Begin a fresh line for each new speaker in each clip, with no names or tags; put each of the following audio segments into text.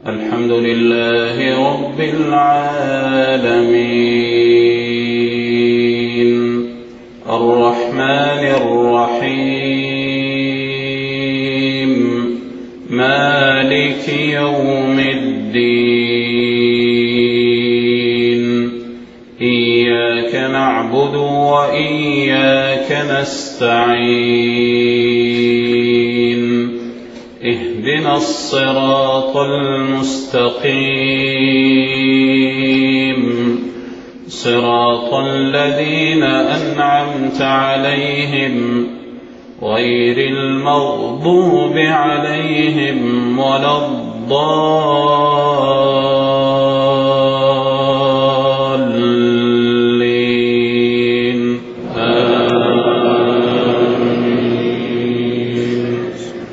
الحمد لله رب العالمين الرحمن الرحيم مالك يوم الدين إياك نعبد وإياك نستعين اهدنا الصراط المستقيم صراط الذين أنعمت عليهم غير المغضوب عليهم ولا الضالين آمين.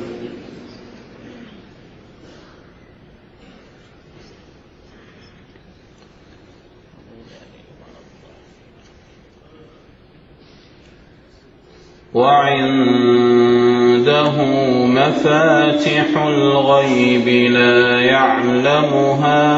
وعنده مفاتح الغيب لا يعلمها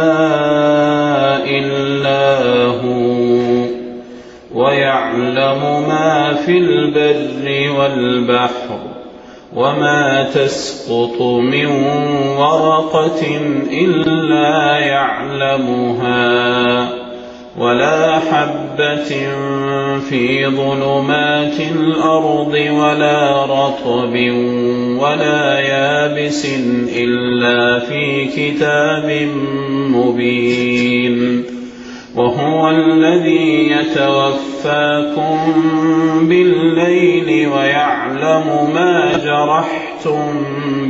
إلا هو ويعلم ما في البر والبحر وما تسقط من ورقة إلا يعلمها ولا حبة في ظلمات الأرض ولا رطب ولا يابس إلا في كتاب مبين. وهو الذي يتوفاكم بالليل ويعلم ما جرحتم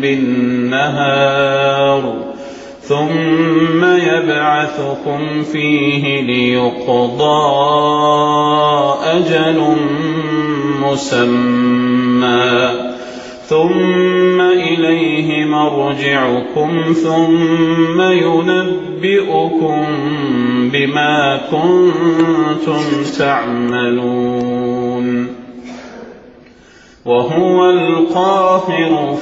بالنهار ثم يبعثكم فيه ليقضى أجل مسمى ثم إليه مرجعكم ثم ينبئكم بما كنتم تعملون. وهو القاهر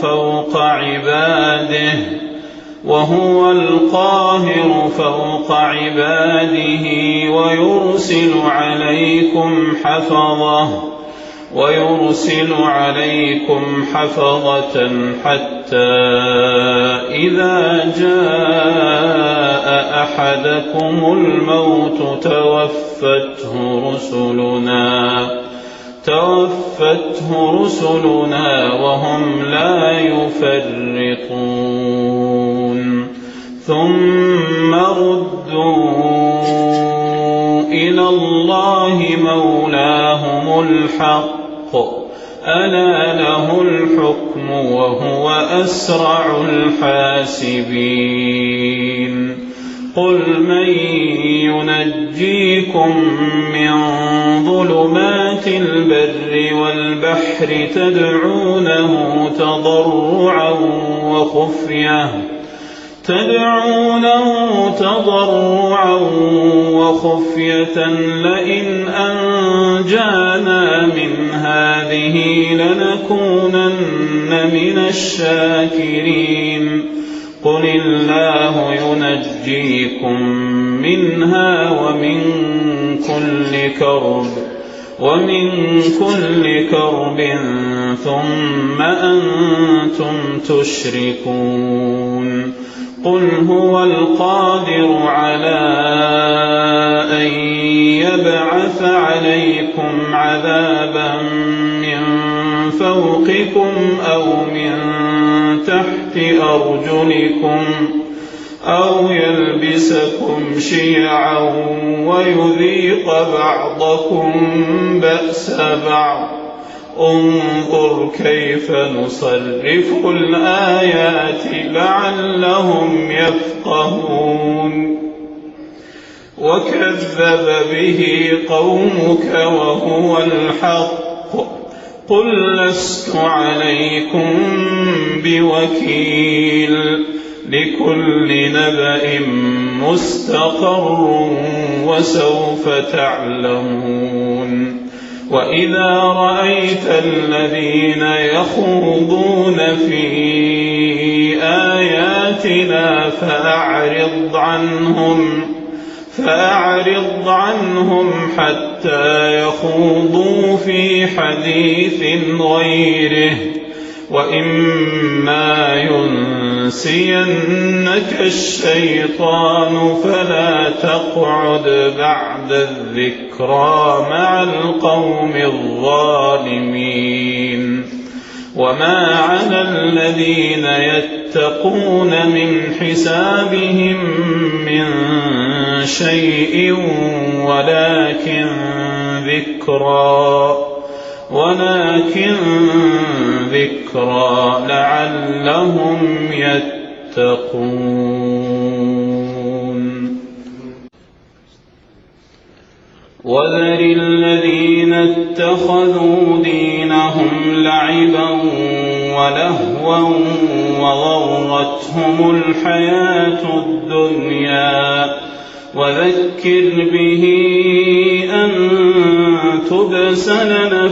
فوق عباده ويرسل عليكم حفظة حتى إذا جاء أحدكم الموت توفته رسلنا وهم لا يفرطون. ثم ردوا إلى الله مولاهم الحق ألا له الحكم وهو أسرع الحاسبين. قل من ينجيكم من ظلمات البر والبحر تدعونه تضرعا وخفية لئن أنجانا من هذه لنكونن من الشاكرين. قل الله ينجيكم منها ومن كل كرب ثم أنتم تشركون. قل هو القادر على أن يبعث عليكم عذابا من فوقكم أو من تحت أرجلكم أو يلبسكم شيعا ويذيق بعضكم بأس بعض. انظر كيف نصرف الآيات لعلهم يفقهون. وكذب به قومك وهو الحق قل لست عليكم بوكيل. لكل نبأ مستقر وسوف تعلمون. وإذا رأيت الذين يخوضون في آياتنا آياتنا فأعرض عنهم حتى يخوضوا في حديث غيره، وإما ينسينك الشيطان فلا تقعد بعد الذكرى مع القوم الظالمين. وما على الذين يتقون من حسابهم من شيء ولكن ذكرى لعلهم يتقون. وذر الذين اتخذوا دينهم لعبا ولهوا وغرتهم الحياة الدنيا، وذكر به أن تبسل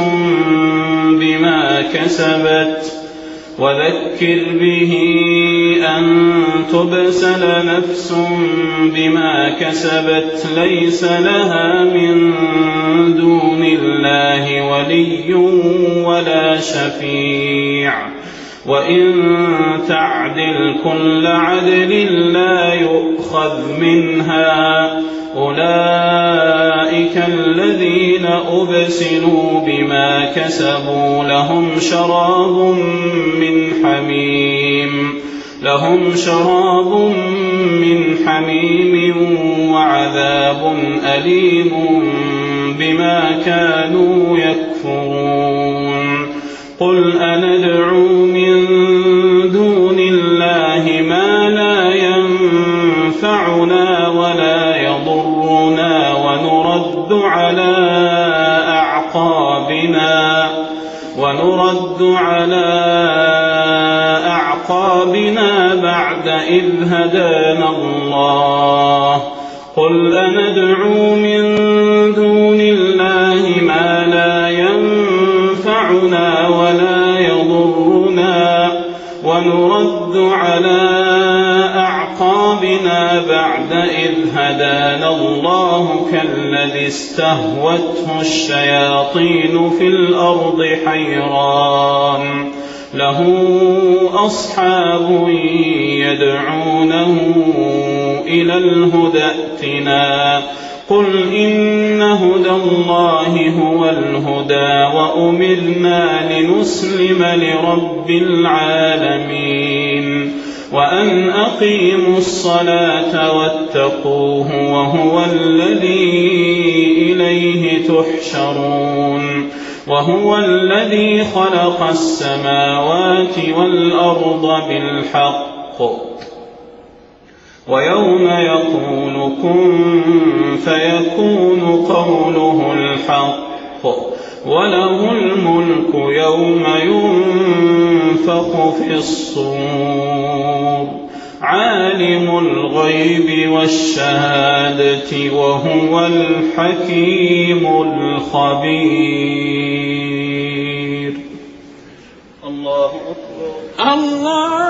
نفس بما كسبت ليس لها من دون الله ولي ولا شفيع، وإن تعدل كل عدل لا يؤخذ منها. أولئك الذين أبسلوا بما كسبوا لهم شراب من حميم وعذاب أليم بما كانوا يكفرون. قل أندعو من دون الله ما لا ينفعنا ولا يضرنا ونرد على أعقابنا بعد إذ هدانا الله. قل أندعو من دون الله ما لا ينفعنا ولا يضرنا ونرد على أعقابنا بعد إذ هدانا الله كالذي استهوته الشياطين في الأرض حيران له أصحاب يدعونه إلى الهدى ائتنا. قل إن هدى الله هو الهدى وأمرنا لنسلم لرب العالمين وأن أقيموا الصلاة واتقوه وهو الذي إليه تحشرون. وهو الذي خلق السماوات والأرض بالحق ويوم يقول كن فيكون قوله الحق وله الملك يوم ينفخ في الصور عالم الغيب والشهادة وهو الحكيم الخبير. الله أكبر. الله